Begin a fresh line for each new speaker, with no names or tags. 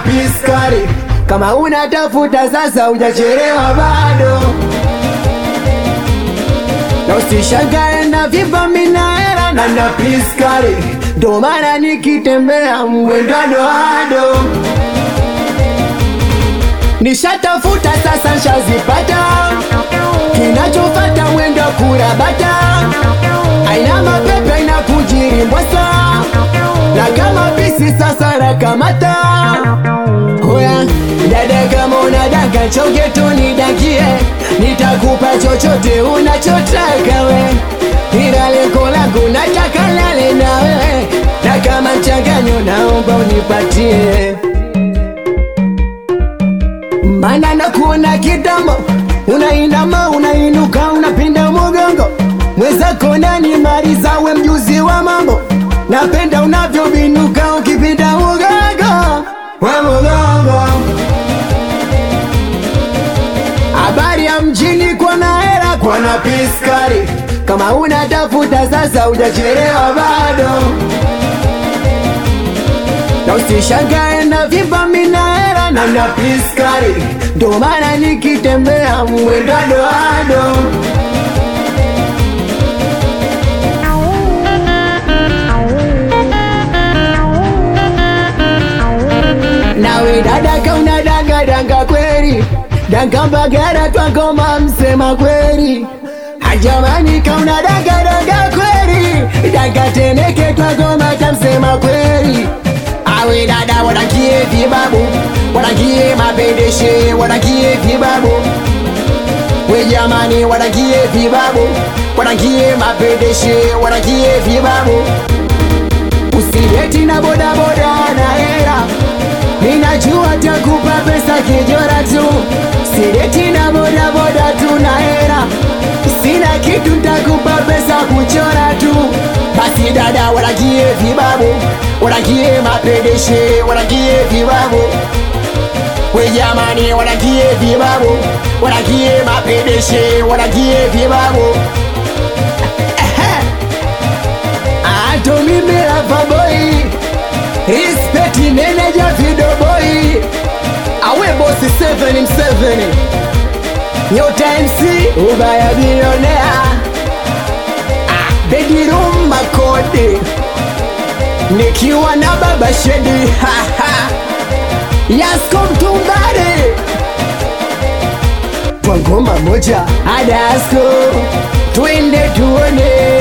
piskari. Kama unatafuta sasa hujachelewa bado. Na usishangae na vipa mina hela na na piskari. Ndo maana nikitembea mwendo ado. Nishatafuta sasa nshazipata. Kinachofata mwendo kurabata. Aina mapepe ina kujiri mbwasa. Na kama pisi sasa nakamata. Hoya dada kama unadanga choge tu nidakie. Nitakupa chochote unachotaka we. Ila lengo langu nataka lale na we. Na kama mchanganyo naomba unipatie. Mana nakuona kitambo. Unainama unainuka unapinda mgongo. Mwenzako nani mariza we mjuzi wa mambo. Napenda unavyobinuka ukipinda mgongo. We mgongo. Habari ya mjini kwa na hela kwa na piskari. Kama unatafuta sasa hujachelewa bado. Na usishangae na vipa mina hela na na piskari. Ndo maana nikitembea mwendo ado. Nawe dada kauna danga kweli. Danga bagara twakoma msema kweli. Ajamani kauna danga kweli. Danga teneke twakoma tamsema kweli. Awe dada wadakie vibabu. Wadakie mapendeshe wadakie vibabu. We jamani wadakie vibabu. Wadakie mapendeshe wadakie vibabu. Usileti na boda boda na hera. Minajua takupa pesa kijora tu. Sileti na boda boda tu na hera. Sina kitu takupa pesa kuchora tu. Basi dada wadakie vibabu. Wadakie mapendeshe wadakie vibabu. We jamani wadakie vibabu. Wadakie mapendeshe wadakie vibabu. Ato mimi rafa boy. Respect manager video boy. Awe boss 7 Nyota MC ubaya billionaire. Bedroom makode. Nikiwa na baba shedi. Yasko mtumbare. Kwa ngoma moja Adasko. Twende tuone.